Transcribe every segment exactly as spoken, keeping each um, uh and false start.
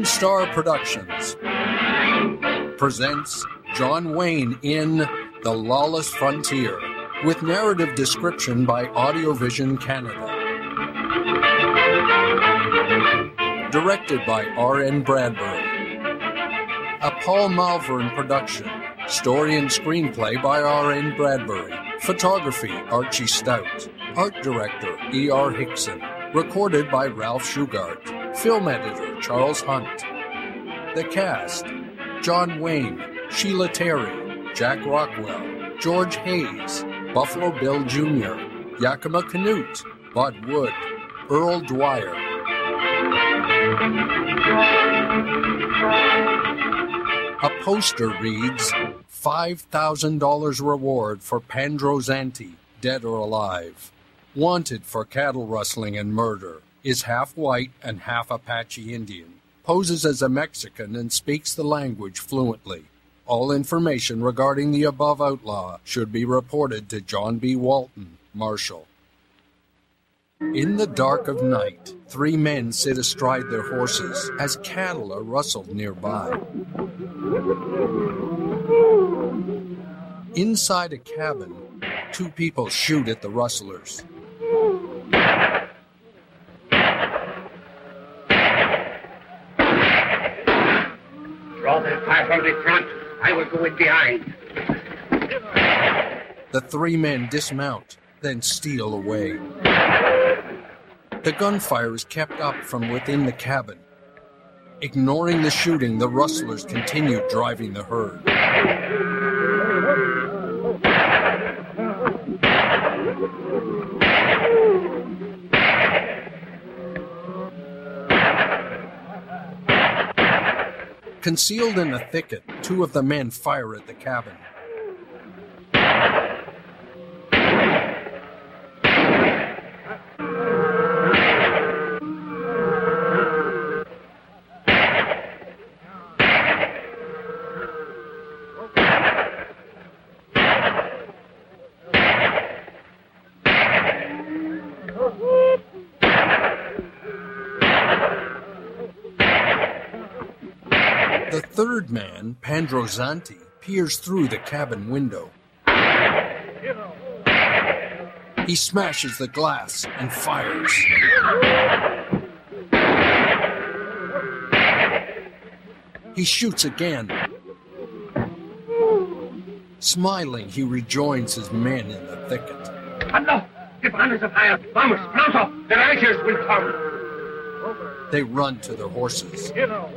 Star Productions presents John Wayne in The Lawless Frontier, with narrative description by Audiovision Canada. Directed by R N Bradbury. A Paul Malvern production. Story and screenplay by R N Bradbury. Photography, Archie Stout. Art director, E R Hickson. Recorded by Ralph Shugart. Film editor, Charles Hunt. The cast: John Wayne, Sheila Terry, Jack Rockwell, George Hayes, Buffalo Bill Junior, Yakima Canute, Bud Wood, Earl Dwyer. A poster reads, five thousand dollars reward for Pandrozanti, dead or alive. Wanted for cattle rustling and murder. Is half white and half Apache Indian. Poses as a Mexican and speaks the language fluently. All information regarding the above outlaw should be reported to John B. Walton, Marshal. In the dark of night, three men sit astride their horses as cattle are rustled nearby. Inside a cabin, two people shoot at the rustlers. Draw that fire from the front. I will go in behind. The three men dismount, then steal away. The gunfire is kept up from within the cabin. Ignoring the shooting, the rustlers continue driving the herd. Concealed in a thicket, two of the men fire at the cabin. The third man, Pandrozanti, peers through the cabin window. He smashes the glass and fires. He shoots again. Smiling, he rejoins his men in the thicket. Hello! The banners of fire! Vamos, pronto! The righteous will come! They run to their horses.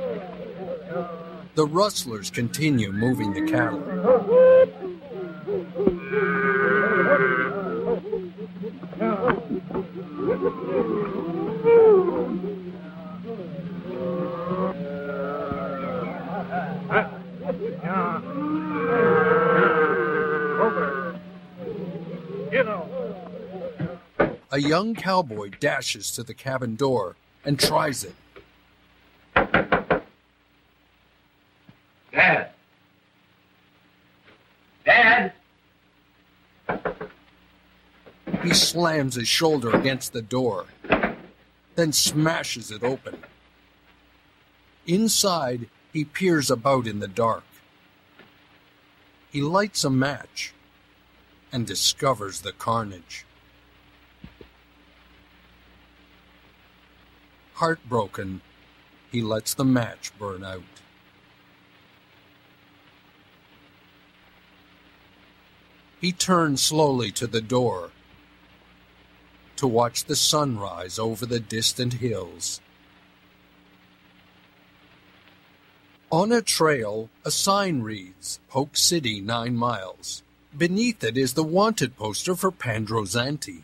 The rustlers continue moving the cattle. A young cowboy dashes to the cabin door and tries it. Dad! Dad! He slams his shoulder against the door, then smashes it open. Inside, he peers about in the dark. He lights a match and discovers the carnage. Heartbroken, he lets the match burn out. He turns slowly to the door to watch the sun rise over the distant hills. On a trail, a sign reads, Polk City, nine miles. Beneath it is the wanted poster for Pandrozanti.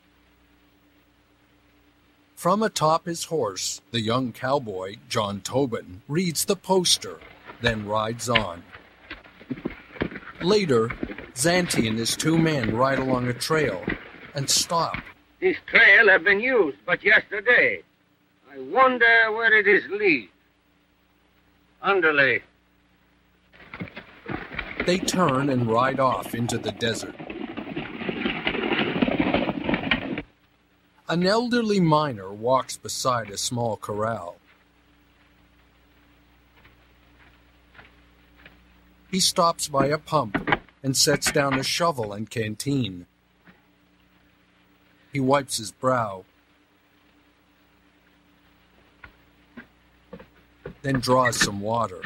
From atop his horse, the young cowboy, John Tobin, reads the poster, then rides on. Later, Zanti and his two men ride along a trail and stop. This trail had been used but yesterday. I wonder where it is lead. Underlay. They turn and ride off into the desert. An elderly miner walks beside a small corral. He stops by a pump and sets down a shovel and canteen. He wipes his brow, then draws some water.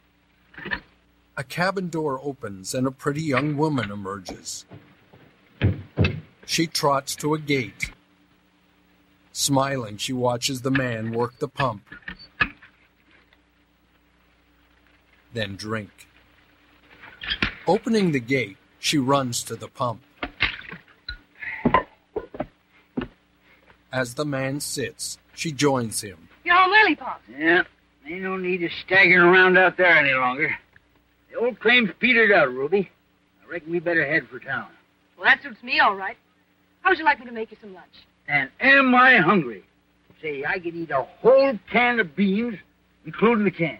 A cabin door opens and a pretty young woman emerges. She trots to a gate. Smiling, she watches the man work the pump, then drink. Opening the gate, she runs to the pump. As the man sits, she joins him. You're home early, Pops. Yeah, ain't no need of staggering around out there any longer. The old claim's petered out, Ruby. I reckon we better head for town. Well, that suits me all right. How would you like me to make you some lunch? And am I hungry? Say, I could eat a whole can of beans, including the can.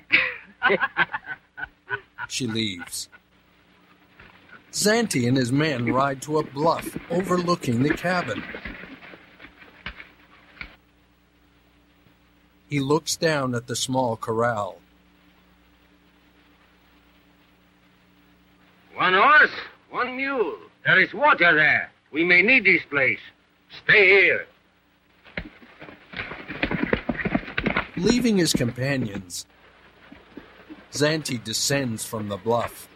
She leaves. Zanti and his men ride to a bluff overlooking the cabin. He looks down at the small corral. One horse, one mule. There is water there. We may need this place. Stay here. Leaving his companions, Zanti descends from the bluff.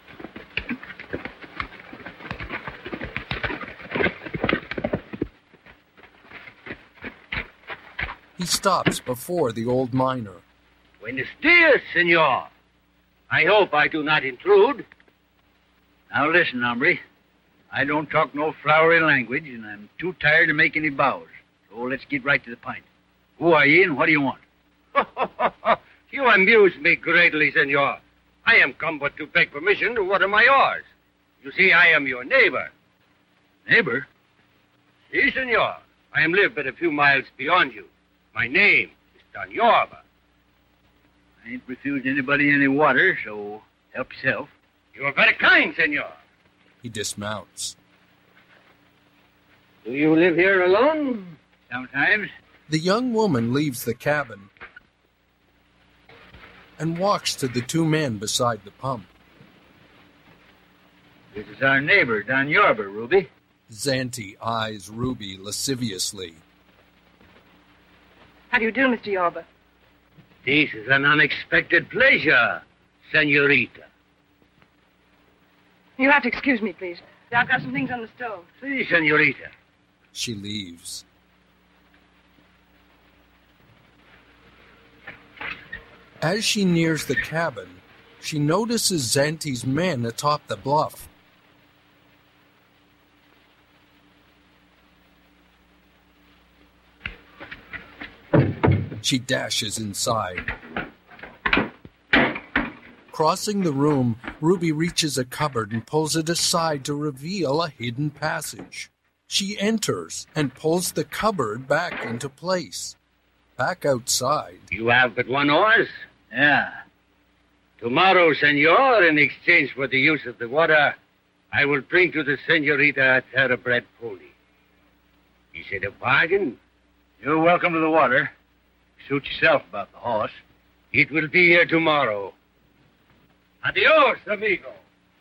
He stops before the old miner. Buenos dias, senor. I hope I do not intrude. Now listen, hombre. I don't talk no flowery language, and I'm too tired to make any bows. So let's get right to the point. Who are ye, and what do you want? You amuse me greatly, senor. I am come but to beg permission to water my horse. You see, I am your neighbor. Neighbor? Si, senor. I am live but a few miles beyond you. My name is Don Yorba. I ain't refused anybody any water, so help yourself. You are very kind, senor. He dismounts. Do you live here alone? Sometimes. The young woman leaves the cabin and walks to the two men beside the pump. This is our neighbor, Don Yorba, Ruby. Zanti eyes Ruby lasciviously. How do you do, Mister Yorba? This is an unexpected pleasure, senorita. You'll have to excuse me, please. I've got some things on the stove. Si, senorita. She leaves. As she nears the cabin, she notices Zanti's men atop the bluff. She dashes inside. Crossing the room, Ruby reaches a cupboard and pulls it aside to reveal a hidden passage. She enters and pulls the cupboard back into place. Back outside. You have but one horse? Yeah. Tomorrow, senor, in exchange for the use of the water, I will bring to the senorita a thoroughbred pony. Is it a bargain? You're welcome to the water. Suit yourself about the horse. It will be here tomorrow. Adios, amigo.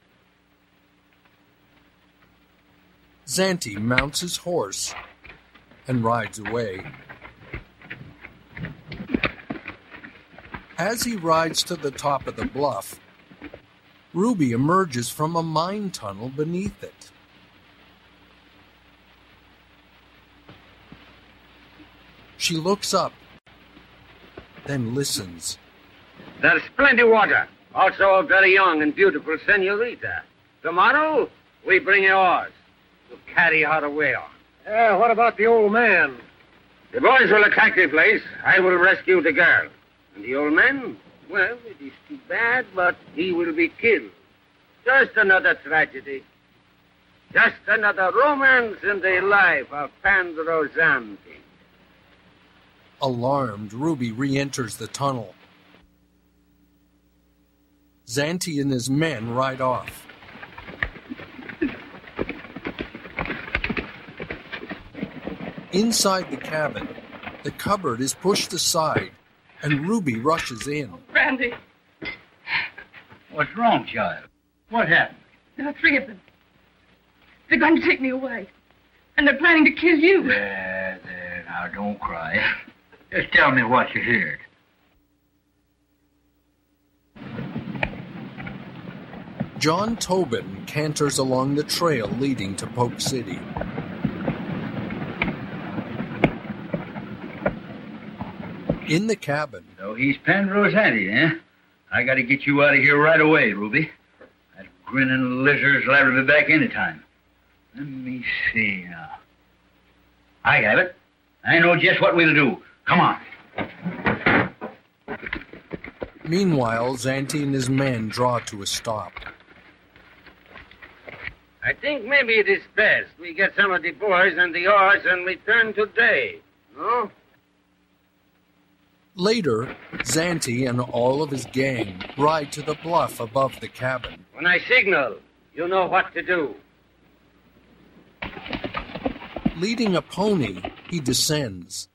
Zanti mounts his horse and rides away. As he rides to the top of the bluff, Ruby emerges from a mine tunnel beneath it. She looks up, then listens. There's plenty water. Also a very young and beautiful senorita. Tomorrow, we bring a horse to carry her away on. Yeah, what about the old man? The boys will attack the place. I will rescue the girl. And the old man, well, it is too bad, but he will be killed. Just another tragedy. Just another romance in the life of Pandro Zanti. Alarmed, Ruby re-enters the tunnel. Zanti and his men ride off. Inside the cabin, the cupboard is pushed aside, and Ruby rushes in. Brandy. What's wrong, child? What happened? There are three of them. They're going to take me away. And they're planning to kill you. There, there, now don't cry. Just tell me what you heard. John Tobin canters along the trail leading to Polk City. In the cabin... So he's Penrose Andy, eh? I gotta get you out of here right away, Ruby. That grinning lizard's liable to be back anytime. Let me see now. I have it. I know just what we'll do. Come on. Meanwhile, Zante and his men draw to a stop. I think maybe it is best we get some of the boys and the horse and return today. No? Later, Zante and all of his gang ride to the bluff above the cabin. When I signal, you know what to do. Leading a pony, he descends.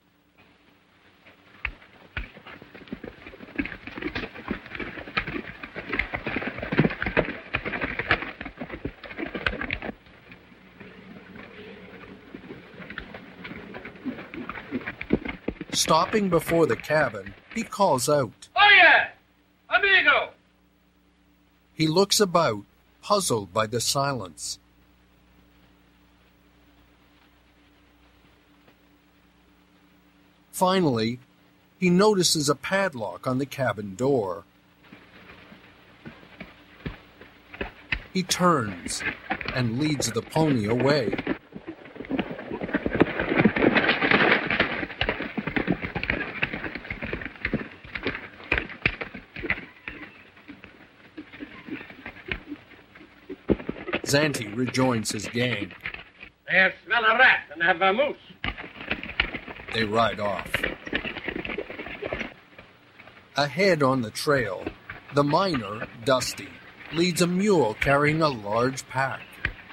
Stopping before the cabin, he calls out. Oye! Amigo! He looks about, puzzled by the silence. Finally, he notices a padlock on the cabin door. He turns and leads the pony away. Zante rejoins his gang. They smell a rat and have a moose. They ride off. Ahead on the trail, the miner, Dusty, leads a mule carrying a large pack.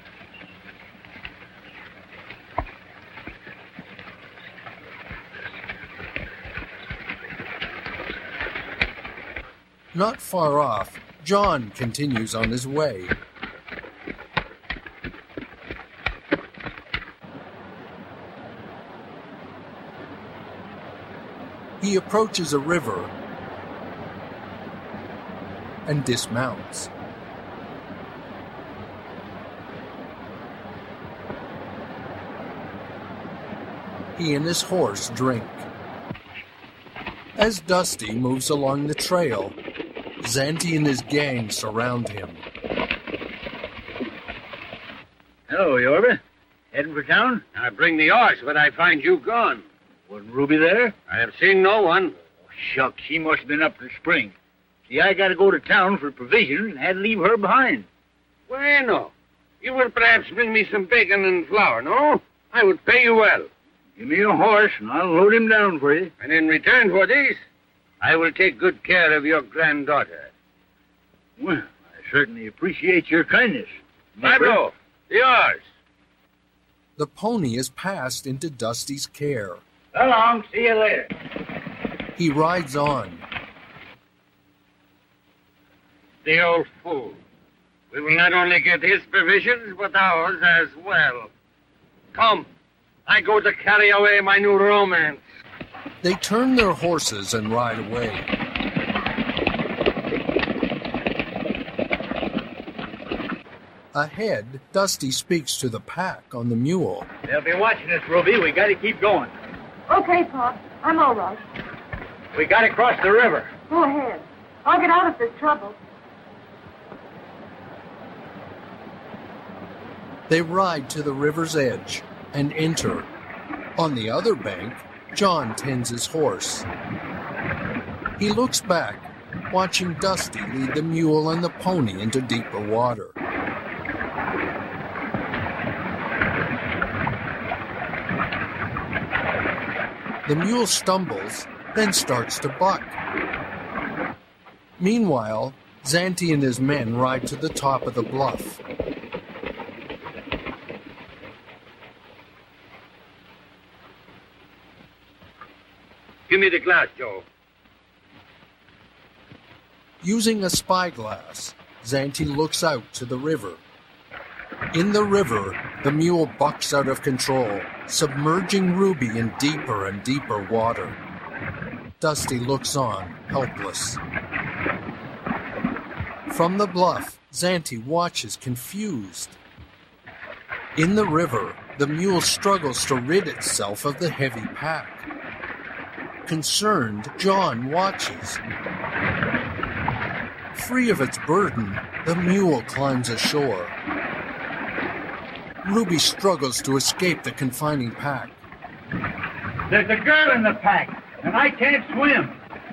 Not far off, John continues on his way. He approaches a river and dismounts. He and his horse drink. As Dusty moves along the trail, Zante and his gang surround him. Hello, Yorba. Heading for town? I bring the horse, but I find you gone. Wasn't Ruby there? I have seen no one. Oh, shucks, she must have been up the spring. See, I gotta go to town for provisions and had to leave her behind. Bueno. You will perhaps bring me some bacon and flour, no? I would pay you well. Give me a horse and I'll load him down for you. And in return for this, I will take good care of your granddaughter. Well, I certainly appreciate your kindness. Pablo, yours. The pony is passed into Dusty's care. So long. See you later. He rides on. The old fool. We will not only get his provisions, but ours as well. Come, I go to carry away my new romance. They turn their horses and ride away. Ahead, Dusty speaks to the pack on the mule. They'll be watching us, Ruby. We gotta keep going. Okay, Pop. I'm all right. We gotta cross the river. Go ahead. I'll get out if there's trouble. They ride to the river's edge and enter. On the other bank, John tends his horse. He looks back, watching Dusty lead the mule and the pony into deeper water. The mule stumbles, then starts to buck. Meanwhile, Zante and his men ride to the top of the bluff. Give me the glass, Joe. Using a spyglass, Zante looks out to the river. In the river, the mule bucks out of control, submerging Ruby in deeper and deeper water. Dusty looks on, helpless. From the bluff, Zante watches, confused. In the river, the mule struggles to rid itself of the heavy pack. Concerned, John watches. Free of its burden, the mule climbs ashore. Ruby struggles to escape the confining pack. There's a girl in the pack, and I can't swim.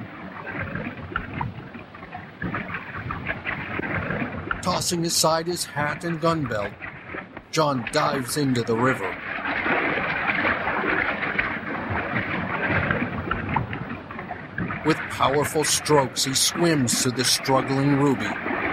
Tossing aside his hat and gun belt, John dives into the river. With powerful strokes, he swims to the struggling Ruby.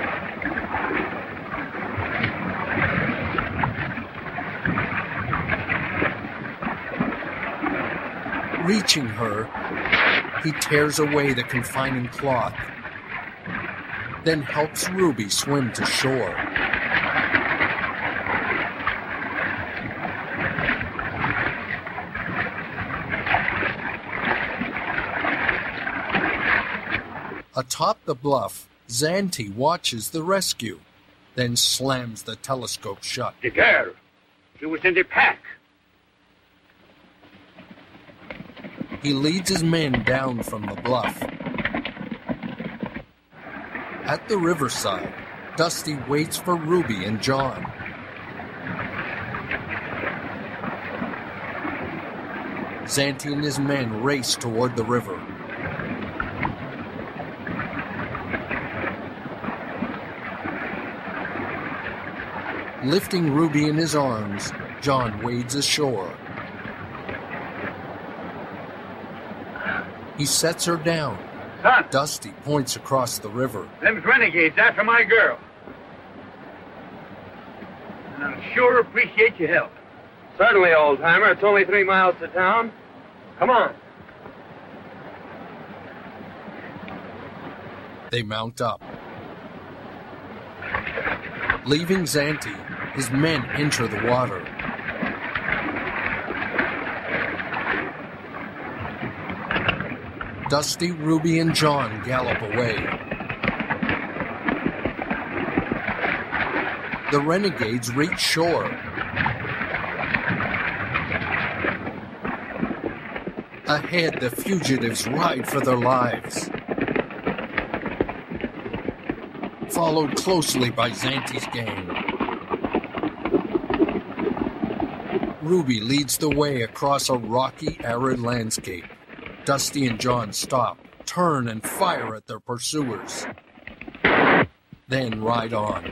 Reaching her, he tears away the confining cloth, then helps Ruby swim to shore. Atop the bluff, Zante watches the rescue, then slams the telescope shut. The girl, she was in the pack. He leads his men down from the bluff. At the riverside, Dusty waits for Ruby and John. Zante and his men race toward the river. Lifting Ruby in his arms, John wades ashore. He sets her down. Son, Dusty points across the river. them's renegades after my girl. And I'll sure appreciate your help. Certainly, old-timer. It's only three miles to town. Come on. They mount up. Leaving Zante, his men enter the water. Dusty, Ruby, and John gallop away. The renegades reach shore. Ahead, the fugitives ride for their lives. Followed closely by Zante's gang. Ruby leads the way across a rocky, arid landscape. Dusty and John stop, turn, and fire at their pursuers. Then ride on.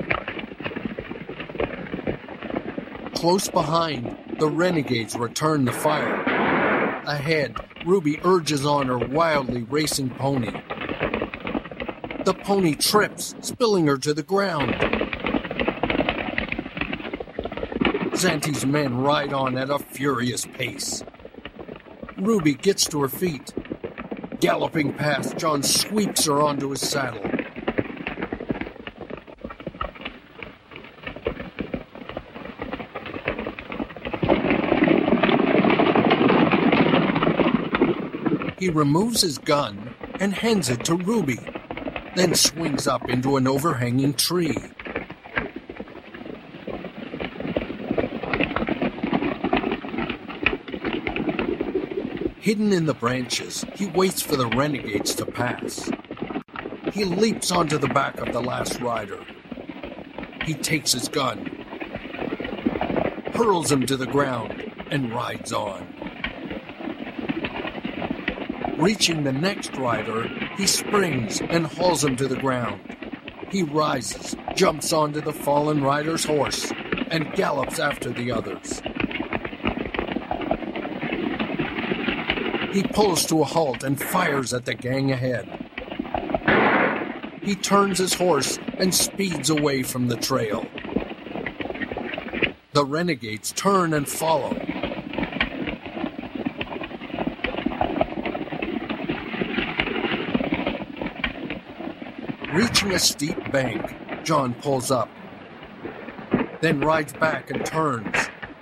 Close behind, the renegades return the fire. Ahead, Ruby urges on her wildly racing pony. The pony trips, spilling her to the ground. Zante's men ride on at a furious pace. Ruby gets to her feet. Galloping past, John sweeps her onto his saddle. He removes his gun and hands it to Ruby, then swings up into an overhanging tree. Hidden in the branches, he waits for the renegades to pass. He leaps onto the back of the last rider. He takes his gun, hurls him to the ground, and rides on. Reaching the next rider, he springs and hauls him to the ground. He rises, jumps onto the fallen rider's horse, and gallops after the others. He pulls to a halt and fires at the gang ahead. He turns his horse and speeds away from the trail. The renegades turn and follow. Reaching a steep bank, John pulls up, then rides back and turns.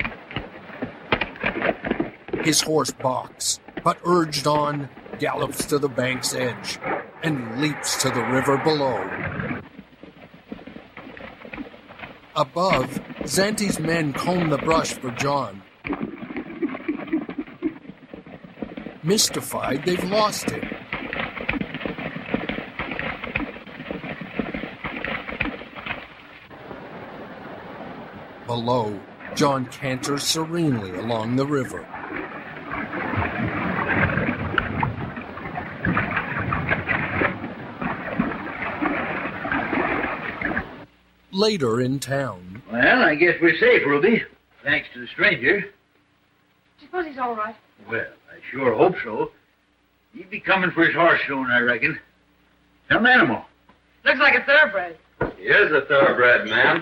His horse balks, but urged on, gallops to the bank's edge and leaps to the river below. Above, Zanti's men comb the brush for John. Mystified, they've lost him. Below, John canters serenely along the river. Later in town. Well, I guess we're safe, Ruby. Thanks to the stranger. Do you suppose he's all right? Well, I sure hope so. He'd be coming for his horse soon, I reckon. Some animal. Looks like a thoroughbred. He is a thoroughbred, ma'am.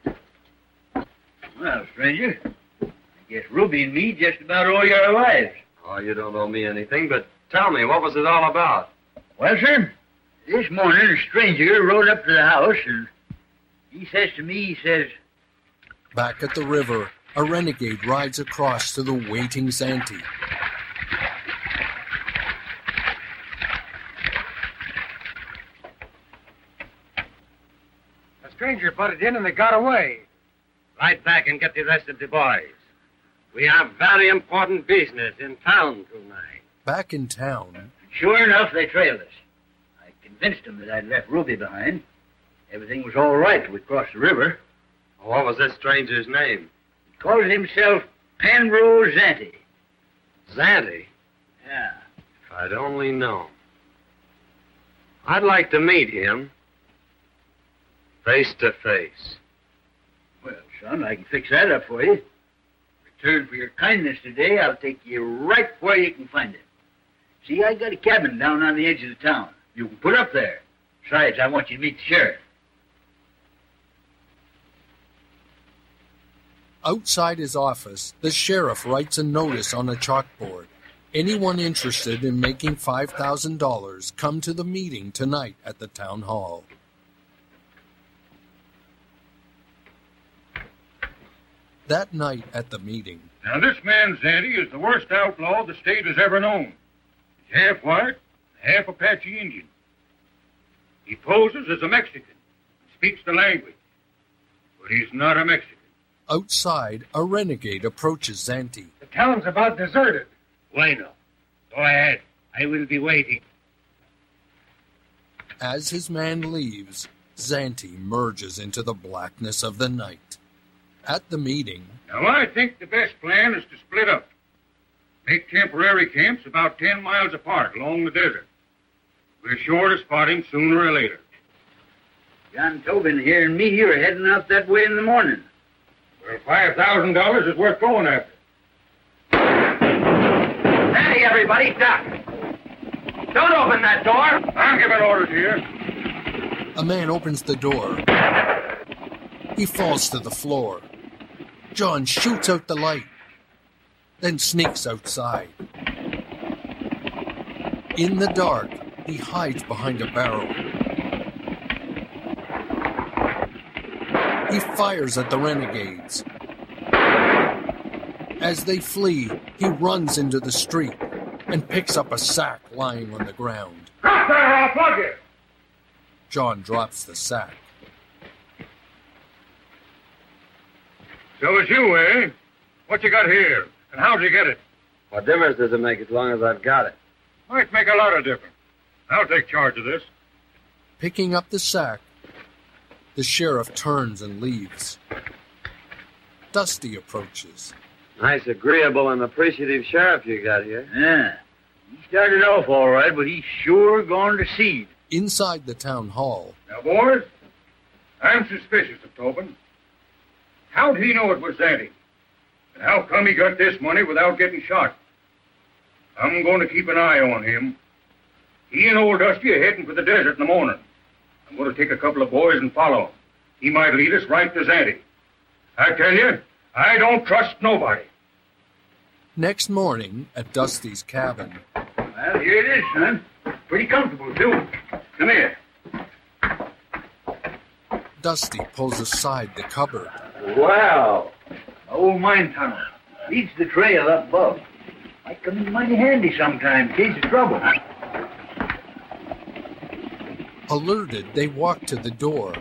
Well, stranger, I guess Ruby and me just about owe you our lives. Oh, you don't owe me anything, but tell me, what was it all about? Well, sir, this morning a stranger rode up to the house and he says to me, he says... Back at the river, a renegade rides across to the waiting Zanti. The stranger butted in and they got away. Ride back and get the rest of the boys. We have very important business in town tonight. Back in town... Sure enough, they trailed us. I convinced them that I'd left Ruby behind. Everything was all right till we crossed the river. What was this stranger's name? He calls himself Penrose Zanti. Zanti? Yeah. If I'd only known. I'd like to meet him. Face to face. Well, son, I can fix that up for you. In return for your kindness today, I'll take you right where you can find it. See, I got a cabin down on the edge of the town. You can put up there. Besides, I want you to meet the sheriff. Outside his office, the sheriff writes a notice on a chalkboard. Anyone interested in making five thousand dollars, come to the meeting tonight at the town hall. That night at the meeting. Now, this man, Zanti, is the worst outlaw the state has ever known. He's half white, half Apache Indian. He poses as a Mexican, speaks the language, but he's not a Mexican. Outside, a renegade approaches Zanti. The town's about deserted. Bueno. Go ahead. I will be waiting. As his man leaves, Zanti merges into the blackness of the night. At the meeting... Now, I think the best plan is to split up. Make temporary camps about ten miles apart along the desert. We're sure to spot him sooner or later. John Tobin here and me are heading out that way in the morning. Well, five thousand dollars is worth going after. Hey, everybody, duck. Don't open that door. I'm giving orders here. A man opens the door. He falls to the floor. John shoots out the light, then sneaks outside. In the dark, he hides behind a barrel. He fires at the renegades. As they flee, he runs into the street and picks up a sack lying on the ground. Drop that or I'll plug you! John drops the sack. So it's you, eh? What you got here? And how'd you get it? What difference does it make as long as I've got it? Might make a lot of difference. I'll take charge of this. Picking up the sack, the sheriff turns and leaves. Dusty approaches. Nice, agreeable, and appreciative sheriff you got here. Yeah. He started off all right, but he's sure gone to seed. Inside the town hall. Now, boys, I'm suspicious of Tobin. How'd he know it was Zanti? And how come he got this money without getting shot? I'm going to keep an eye on him. He and old Dusty are heading for the desert in the morning. I'm going to take a couple of boys and follow him. He might lead us right to Zanti. I tell you, I don't trust nobody. Next morning, at Dusty's cabin. Well, here it is, son. Pretty comfortable, too. Come here. Dusty pulls aside the cupboard. Wow. Old mine tunnel. Leads the trail up above. Might come in mighty handy sometime in case of trouble. Alerted, they walk to the door.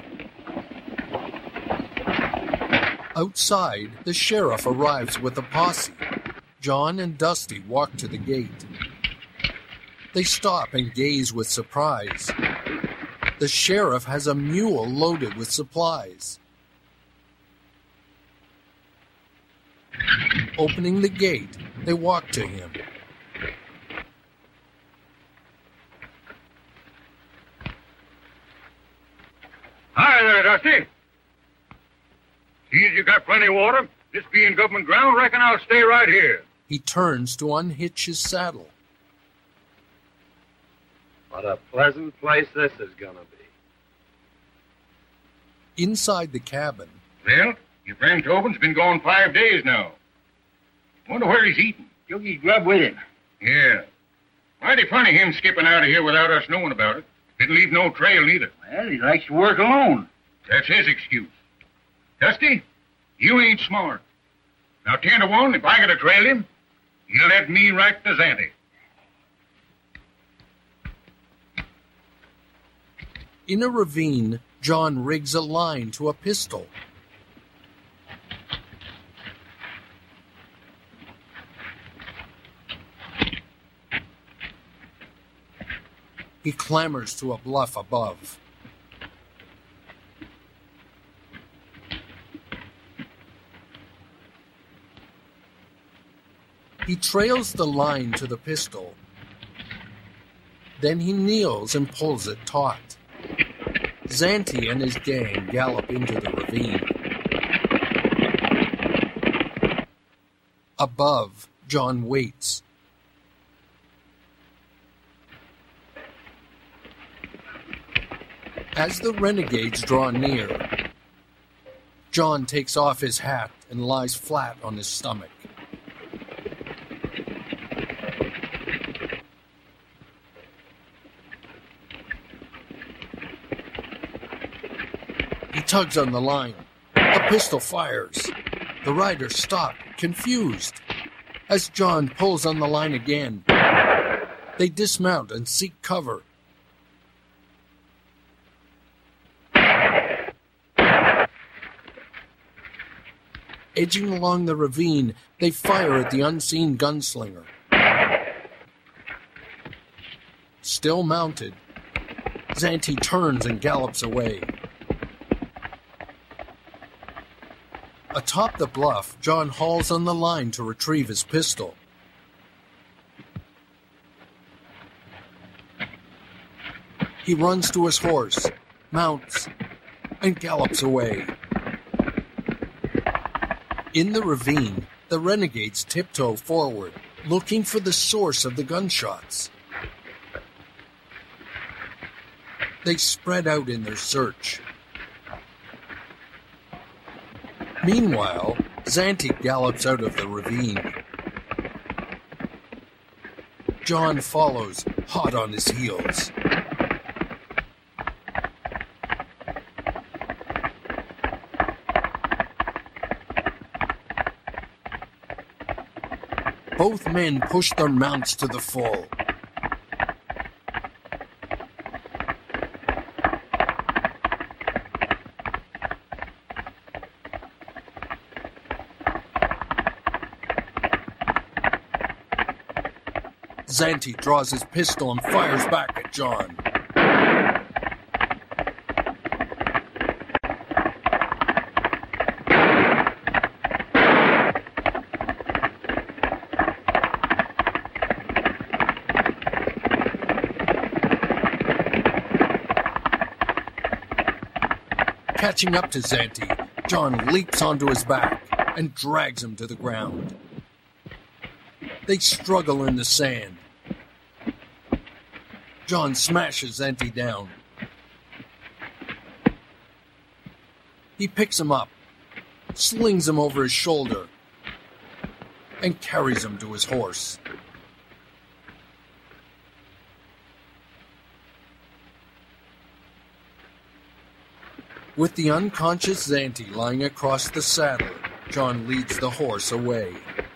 Outside, the sheriff arrives with a posse. John and Dusty walk to the gate. They stop and gaze with surprise. The sheriff has a mule loaded with supplies. Opening the gate, they walk to him. Hi there, Dusty. Seems you got plenty of water. This being government ground, reckon I'll stay right here. He turns to unhitch his saddle. What a pleasant place this is gonna be. Inside the cabin, Well, your friend Tobin's been gone five days now. Wonder where he's eating. Took his grub with him. Yeah. Mighty funny him skipping out of here without us knowing about it. Didn't leave no trail neither. Well, he likes to work alone. That's his excuse. Dusty, you ain't smart. Now, ten to one, if I gotta trail him, you let me right to Zanty. in a ravine, John rigs a line to a pistol. He clambers to a bluff above. He trails the line to the pistol. Then he kneels and pulls it taut. Zanty and his gang gallop into the ravine. Above, John waits. As the renegades draw near, John takes off his hat and lies flat on his stomach. He tugs on the line. A pistol fires. The riders stop, confused. As John pulls on the line again, they dismount and seek cover. Edging along the ravine, they fire at the unseen gunslinger. Still mounted, Zanty turns and gallops away. Atop the bluff, John hauls on the line to retrieve his pistol. He runs to his horse, mounts, and gallops away. In the ravine, the renegades tiptoe forward, looking for the source of the gunshots. They spread out in their search. Meanwhile, Zanty gallops out of the ravine. John follows, hot on his heels. Both men push their mounts to the full. Zanty draws his pistol and fires back at John. Catching up to Zanty, John leaps onto his back and drags him to the ground. They struggle in the sand. John smashes Zanty down. He picks him up, slings him over his shoulder, and carries him to his horse. With the unconscious Zanti lying across the saddle, John leads the horse away.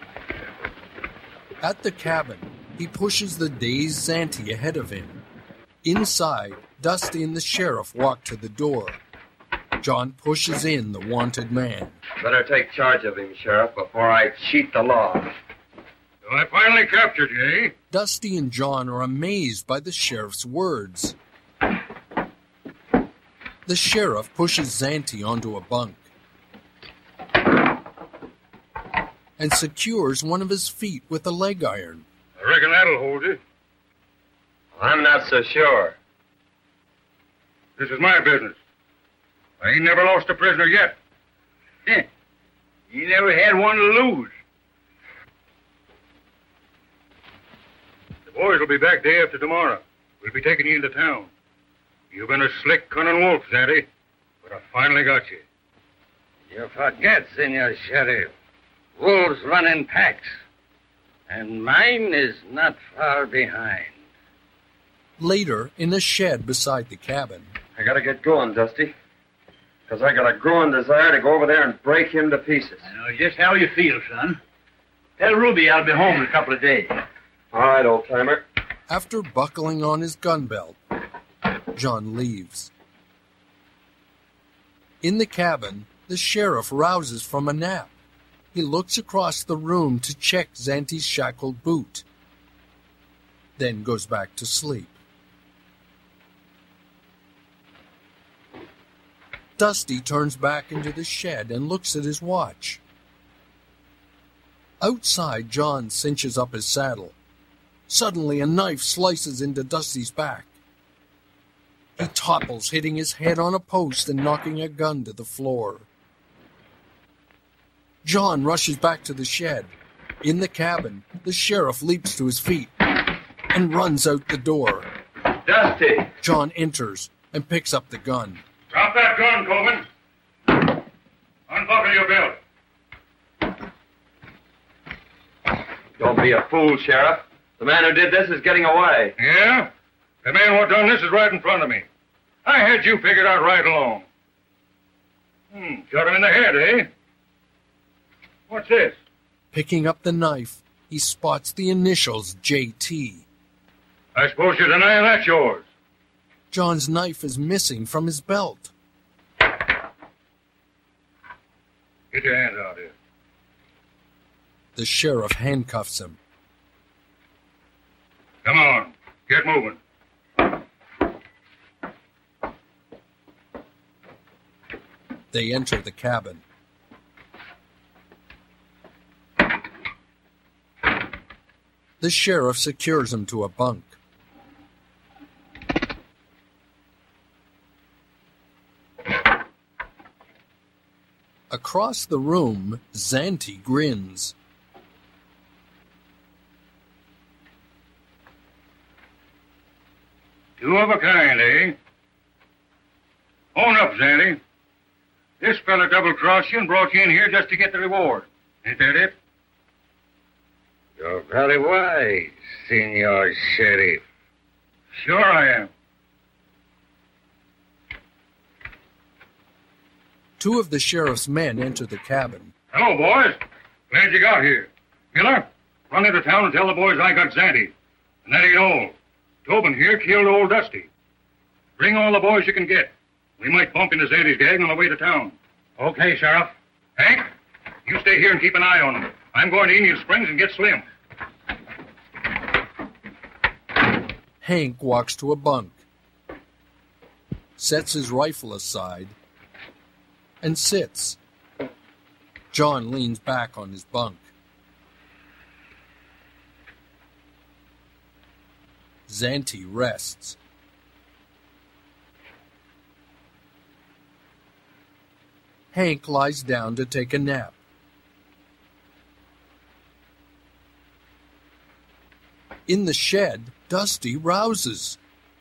At the cabin, he pushes the dazed Zanti ahead of him. Inside, Dusty and the sheriff walk to the door. John pushes in the wanted man. Better take charge of him, Sheriff, before I cheat the law. So I finally captured you, eh? Dusty and John are amazed by the sheriff's words. The sheriff pushes Zanti onto a bunk and secures one of his feet with a leg iron. I reckon that'll hold you. I'm not so sure. This is my business. I ain't never lost a prisoner yet. You never had one to lose. The boys will be back day after tomorrow. We'll be taking you into town. You've been a slick, cunning wolf, Zanti, but I finally got you. You forget, Senor Sheriff. Wolves run in packs, and mine is not far behind. Later, in a shed beside the cabin, I gotta get going, Dusty. Because I got a growing desire to go over there and break him to pieces. I know just how you feel, son. Tell Ruby I'll be home in a couple of days. All right, old-timer. after buckling on his gun belt, John leaves. In the cabin, the sheriff rouses from a nap. He looks across the room to check Zanti's shackled boot, then goes back to sleep. Dusty turns back into the shed and looks at his watch. Outside, John cinches up his saddle. Suddenly, a knife slices into Dusty's back. He topples, hitting his head on a post and knocking a gun to the floor. John rushes back to the shed. In the cabin, the sheriff leaps to his feet and runs out the door. Dusty! John enters and picks up the gun. Drop that gun, Coben. Unbuckle your belt. Don't be a fool, Sheriff. The man who did this is getting away. Yeah? The man what done this is right in front of me. I had you figured out right along. Hmm, shot him in the head, eh? What's this? Picking up the knife, he spots the initials J T. I suppose you're denying that's yours. John's knife is missing from his belt. Get your hands out here. The sheriff handcuffs him. Come on, get moving. They enter the cabin. The sheriff secures him to a bunk. Across the room, Zanti grins. Two of a kind, eh? Own up, Zanti. This fella double-crossed you and brought you in here just to get the reward. Ain't that it? You're very wise, Senor Sheriff. Sure I am. Two of the sheriff's men enter the cabin. Hello, boys. Glad you got here. Miller, run into town and tell the boys I got Zanti. And that ain't all. Tobin here killed old Dusty. Bring all the boys you can get. We might bump into Zanti's gang on the way to town. Okay, Sheriff. Hank, you stay here and keep an eye on them. I'm going to Indian Springs and get Slim. Hank walks to a bunk, sets his rifle aside, and sits. John leans back on his bunk. Zanti rests. Hank lies down to take a nap. In the shed, Dusty rouses.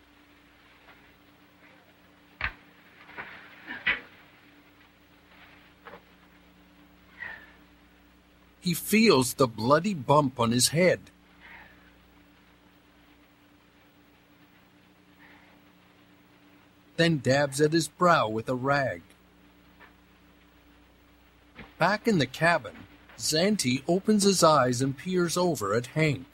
He feels the bloody bump on his head. then dabs at his brow with a rag. Back in the cabin, Zante opens his eyes and peers over at Hank.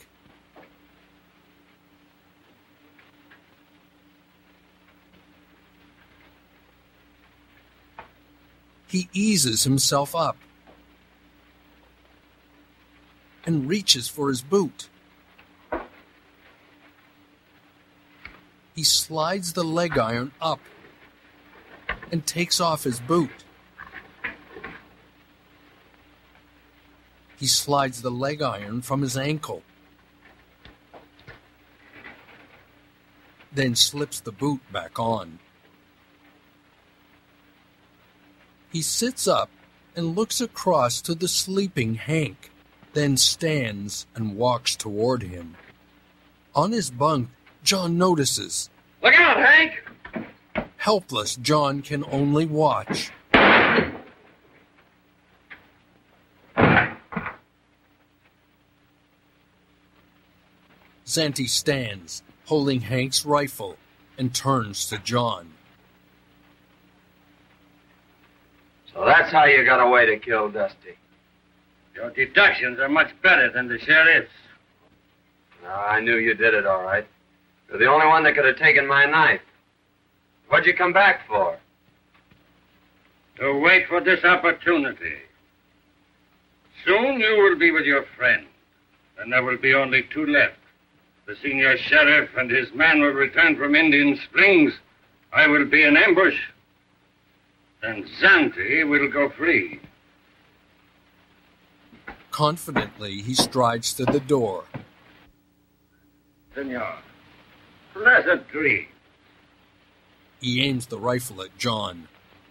He eases himself up and reaches for his boot. He slides the leg iron up and takes off his boot. He slides the leg iron from his ankle, then slips the boot back on. He sits up and looks across to the sleeping Hank, then stands and walks toward him. On his bunk, John notices. Look out, Hank! Helpless, John can only watch. Zante stands, holding Hank's rifle, and turns to John. So that's how you got away to kill Dusty. Your deductions are much better than the sheriff's. No, I knew you did it all right. You're the only one that could have taken my knife. What'd you come back for? To wait for this opportunity. Soon you will be with your friend, and there will be only two left. The senior sheriff and his man will return from Indian Springs. I will be in ambush. Then Zante will go free. Confidently, he strides to the door. Senor, pleasant dream. He aims the rifle at John.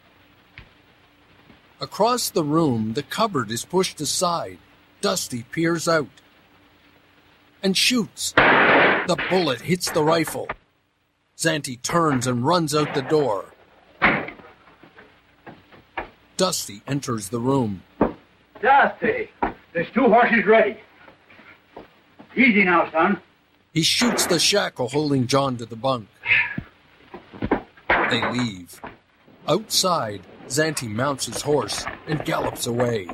Across the room, the cupboard is pushed aside. Dusty peers out and shoots. The bullet hits the rifle. Zante turns and runs out the door. Dusty enters the room. Dusty, there's two horses ready. Easy now, son. He shoots the shackle holding John to the bunk. They leave. Outside, Zante mounts his horse and gallops away.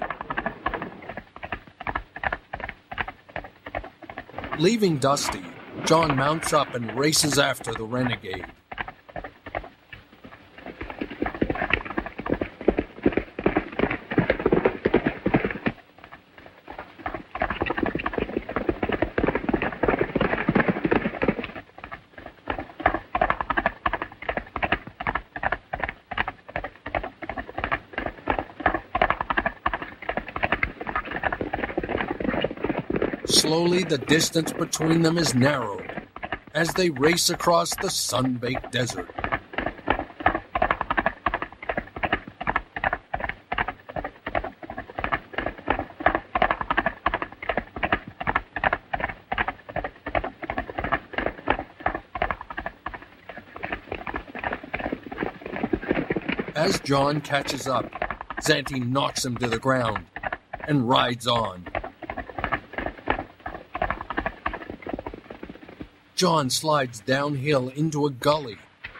Leaving Dusty, John mounts up and races after the renegade. Slowly, the distance between them is narrowed as they race across the sun-baked desert. As John catches up, Zante knocks him to the ground and rides on. John slides downhill into a gully.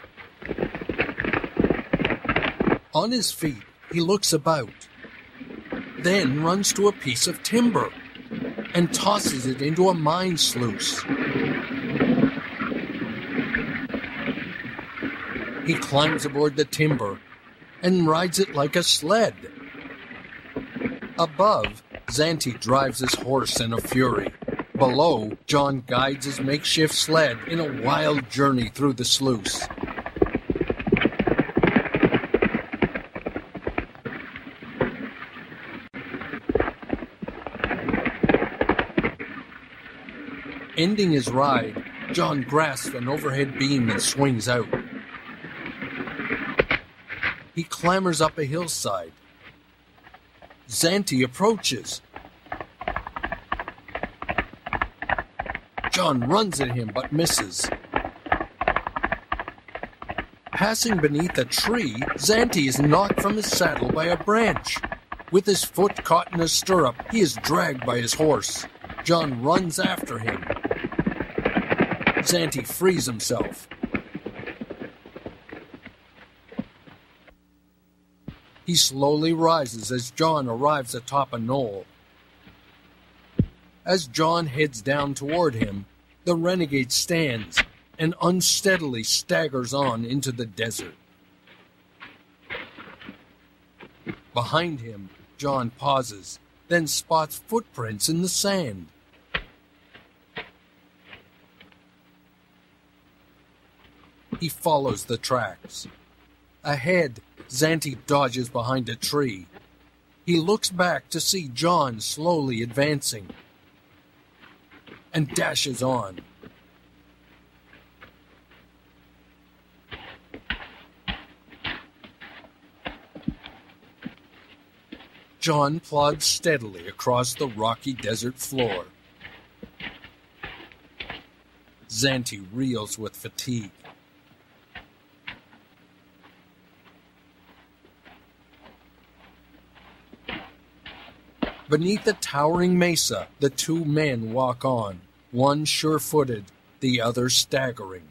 On his feet, he looks about, then runs to a piece of timber and tosses it into a mine sluice. He climbs aboard the timber and rides it like a sled. Above, Zante drives his horse in a fury. Below, John guides his makeshift sled in a wild journey through the sluice. Ending his ride, John grasps an overhead beam and swings out. He clambers up a hillside. Zante approaches. John runs at him but misses. Passing beneath a tree, Zante is knocked from his saddle by a branch. With his foot caught in a stirrup, he is dragged by his horse. John runs after him. Zante frees himself. He slowly rises as John arrives atop a knoll. As John heads down toward him, the renegade stands and unsteadily staggers on into the desert. Behind him, John pauses, then spots footprints in the sand. He follows the tracks. Ahead, Zanti dodges behind a tree. He looks back to see John slowly advancing and dashes on. John plods steadily across the rocky desert floor. Zanti reels with fatigue. Beneath the towering mesa, the two men walk on, one sure-footed, the other staggering.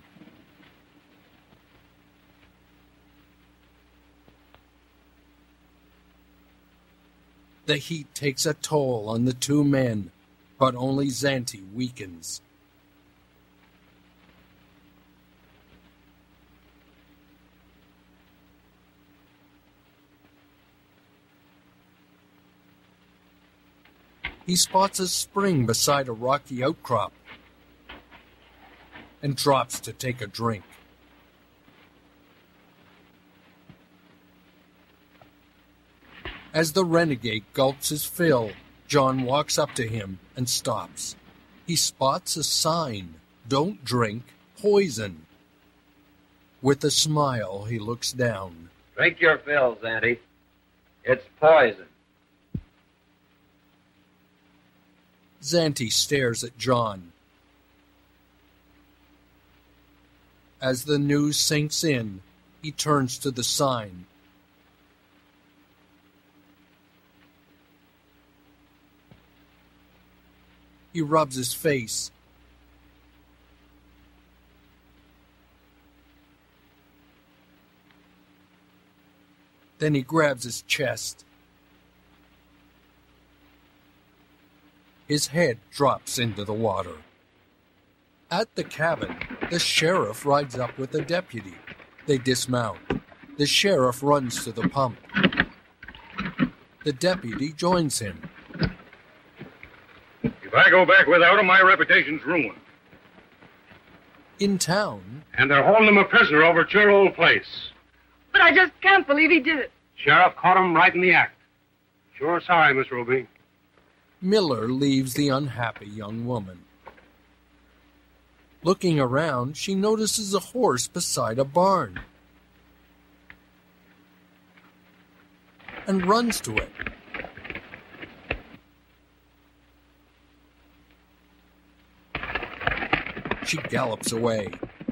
The heat takes a toll on the two men, but only Zanti weakens. He spots a spring beside a rocky outcrop and drops to take a drink. As the renegade gulps his fill, John walks up to him and stops. He spots a sign, "Don't drink, poison." With a smile, he looks down. Drink your fill, Zanti. It's poison. Zanti stares at John. As the news sinks in, he turns to the sign. He rubs his face. Then he grabs his chest. His head drops into the water. At the cabin, the sheriff rides up with a deputy. They dismount. The sheriff runs to the pump. The deputy joins him. If I go back without him, my reputation's ruined. In town... And they're holding him a prisoner over at your old place. But I just can't believe he did it. Sheriff caught him right in the act. Sure sorry, Miss Ruby. Miller leaves the unhappy young woman. Looking around, she notices a horse beside a barn and runs to it. She gallops away.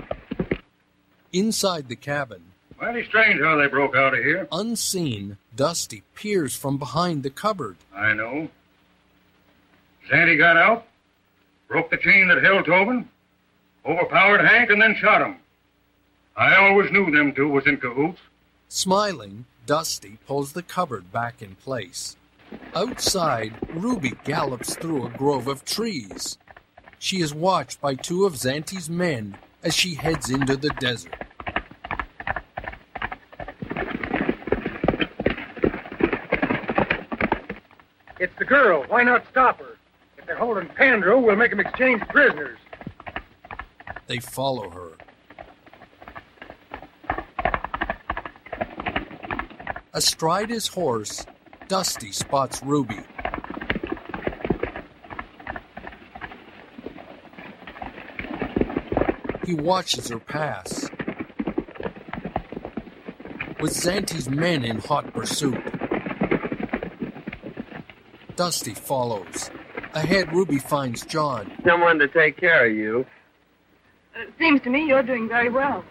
Inside the cabin, Mighty strange how they broke out of here. unseen, Dusty peers from behind the cupboard. I know. Zanti got out, broke the chain that held Tobin, overpowered Hank, and then shot him. I always knew them two was in cahoots. Smiling, Dusty pulls the cupboard back in place. Outside, Ruby gallops through a grove of trees. She is watched by two of Zanti's men as she heads into the desert. It's the girl. Why not stop her? If they're holding Pandro, we'll make them exchange prisoners. They follow her. Astride his horse, Dusty spots Ruby. He watches her pass, with Zanti's men in hot pursuit. Dusty follows. Ahead, Ruby finds John. Someone to take care of you. It seems to me you're doing very well.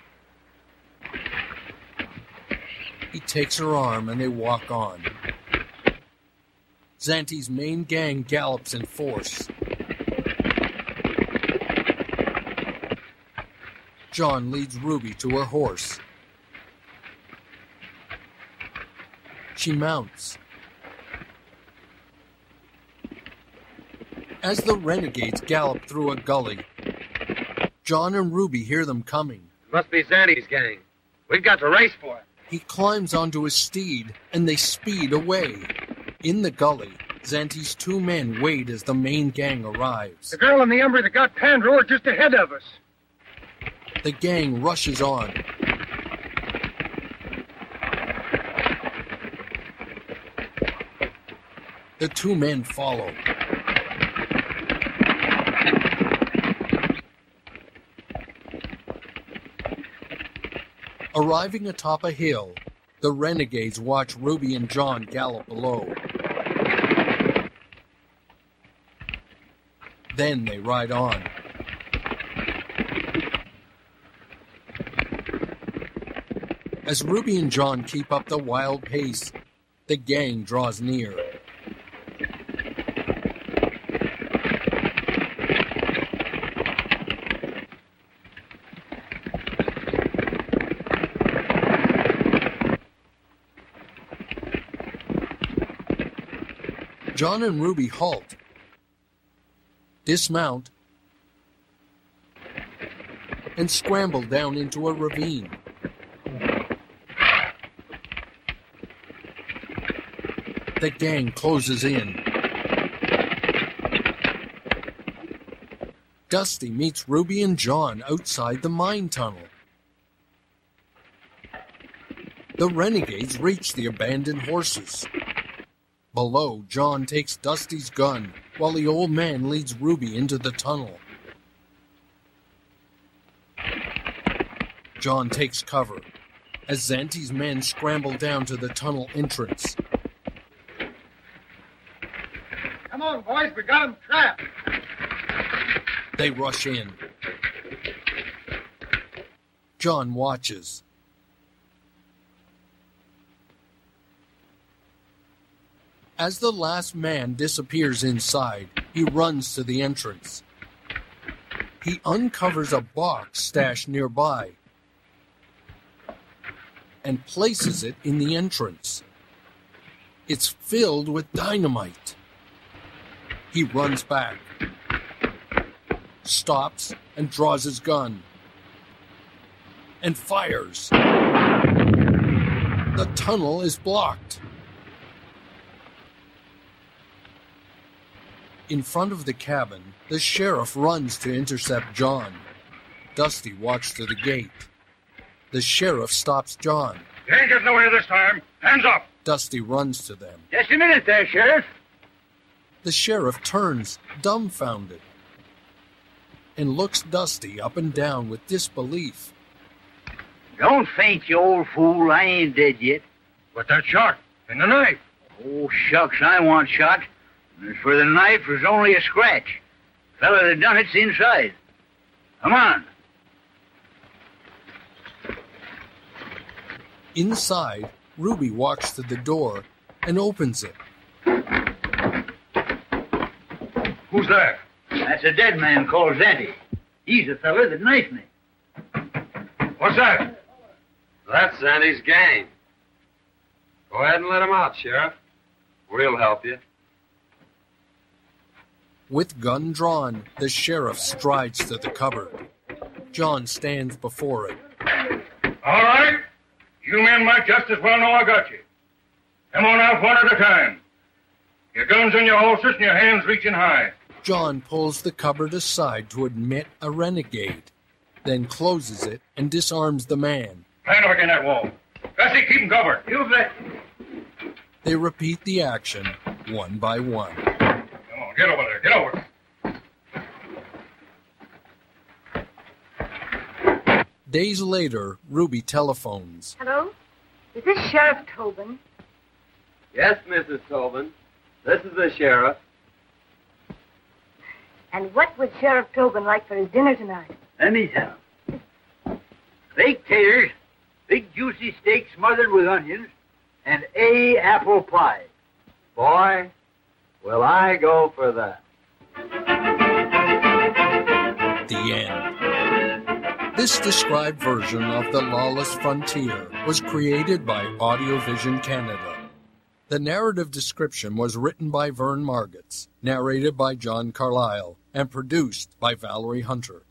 He takes her arm and they walk on. Zanti's main gang gallops in force. John leads Ruby to her horse. She mounts. As the renegades gallop through a gully, John and Ruby hear them coming. It must be Zandy's gang. We've got to race for it. He climbs onto his steed, and they speed away. In the gully, Zanti's two men wait as the main gang arrives. The girl and the Ember that got Pandro are just ahead of us. The gang rushes on. The two men follow. Arriving atop a hill, the renegades watch Ruby and John gallop below. Then they ride on. As Ruby and John keep up the wild pace, the gang draws near. John and Ruby halt, dismount, and scramble down into a ravine. The gang closes in. Dusty meets Ruby and John outside the mine tunnel. The renegades reach the abandoned horses. Below, John takes Dusty's gun, while the old man leads Ruby into the tunnel. John takes cover, as Zanti's men scramble down to the tunnel entrance. Come on, boys, we got them trapped. They rush in. John watches. As the last man disappears inside, he runs to the entrance. He uncovers a box stashed nearby and places it in the entrance. It's filled with dynamite. He runs back, stops, and draws his gun, and fires. The tunnel is blocked. In front of the cabin, the sheriff runs to intercept John. Dusty walks to the gate. The sheriff stops John. You ain't getting away this time. Hands up! Dusty runs to them. Just a minute there, Sheriff. The sheriff turns, dumbfounded, and looks Dusty up and down with disbelief. Don't faint, you old fool. I ain't dead yet. But that shot and the knife. Oh, shucks, I want shot. As for the knife, there's only a scratch. Fella that done it's inside. Come on. Inside, Ruby walks to the door and opens it. Who's that? That's a dead man called Zanty. He's the fella that knifed me. What's that? That's Zandy's gang. Go ahead and let him out, Sheriff. We'll help you. With gun drawn, the sheriff strides to the cupboard. John stands before it. All right. You men might just as well know I got you. Come on out one at a time. Your guns in your holsters and your hands reaching high. John pulls the cupboard aside to admit a renegade, then closes it and disarms the man. Stand up against that wall. Gussie, keep him covered. You bet. They repeat the action, one by one. Come on, get over there. Get over. Days later, Ruby telephones. Hello? Is this Sheriff Tobin? Yes, Missus Tobin. This is the sheriff. And what was Sheriff Tobin like for his dinner tonight? Let me tell. Baked taters, big juicy steak smothered with onions, and a apple pie. Boy, will I go for that. The end. This described version of The Lawless Frontier was created by Audiovision Canada. The narrative description was written by Vern Margetts, narrated by John Carlyle, and produced by Valerie Hunter.